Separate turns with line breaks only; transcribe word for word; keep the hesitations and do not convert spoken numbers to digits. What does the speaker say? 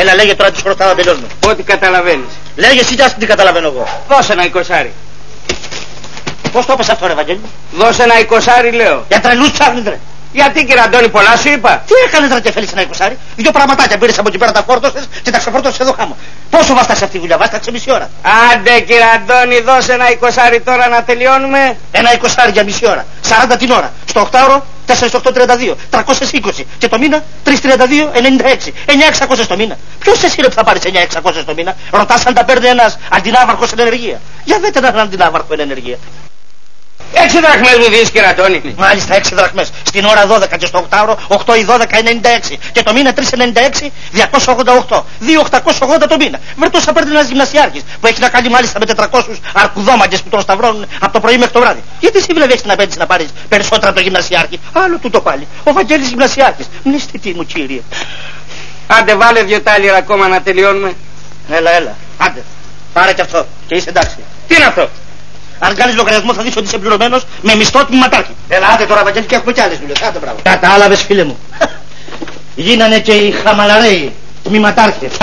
Έλα, λέγε τώρα τι χρωστάω να τελειώνουμε.
Ό,τι καταλαβαίνεις.
Λέγε εσύ, κι τι καταλαβαίνω εγώ.
Δώσε ένα εικοσάρι.
Πώς το έπες αυτό, ρε Βαγγέλη?
Δώσε ένα εικοσάρι, λέω.
Για τρελούς ψάχνεις, ρε.
Γιατί, κύριε Αντώνη, πολλά σου είπα.
Τι έκανες, ρε, και θέλεις ένα εικοσάρι? Δύο πραγματάκια πήρες από εκεί πέρα, τα φόρτωσες και τα ξεφόρτωσες εδώ χάμω. Πόσο βάστασε αυτή η δουλειά? Βάσταξε μισή ώρα.
Άντε, κύριε Αντώνη, δώσε ένα εικοσάρι τώρα να τελειώνουμε.
Ένα εικοσάρι για μισή ώρα. σαράντα την ώρα. Στο οκτάωρο τέσσερα οκτώ τριάντα δύο. τριακόσια είκοσι. Και το μήνα τριακόσια τριάντα δύο ενενήντα έξι. εννιά εξακόσια στο μήνα. Ποιος εσύ, ρε, που θα πάρεις εννιά εξακόσια στο μήνα? Ρωτάς αν τα παίρνει ένας αντινάβαρχος εν ενεργεία. Για δέτε έναν αντινάβαρχο εν ενεργεία.
Έξι δραχμές μου δεις, κύριε Αντώνη.
Μάλιστα, έξι δραχμές. Στην ώρα δώδεκα και στο οκτάωρο οκτώ ή δώδεκα ενενήντα έξι. Και το μήνα τριακόσια ενενήντα έξι διακόσια ογδόντα οκτώ. δύο χιλιάδες οκτακόσια ογδόντα το μήνα. Βρε τόσα παίρνει ένας γυμνασιάρχης που έχει να κάνει μάλιστα με τετρακόσιους αρκουδόμαγκες που τον σταυρώνουν από το πρωί μέχρι το βράδυ. Γιατί εσύ βλέπει την απέτηση να πάρεις περισσότερα από το γυμνασιάρχη? Άλλο τούτο πάλι. Ο Βαγγέλης γυμνασιάρχης. Μνηστητή μου, κύριε.
Άντε, βάλε δυο τάλιρα ακόμα να τελειώνουμε.
Έλα, έλα. Άντε. Πάρε και αυτό. Και είσαι εντάξει.
Τι είναι αυτό?
Αν κάνεις λογαριασμό θα δεις ότι είσαι πληρωμένος με μισθό τμήματάρχη. Έλα, άντε τώρα, Βαγγέλη, και έχουμε κι άλλες δουλειές. Άντε, μπράβο. Κατάλαβες, φίλε μου. Γίνανε και οι χαμαλαρέοι τμήματάρχες.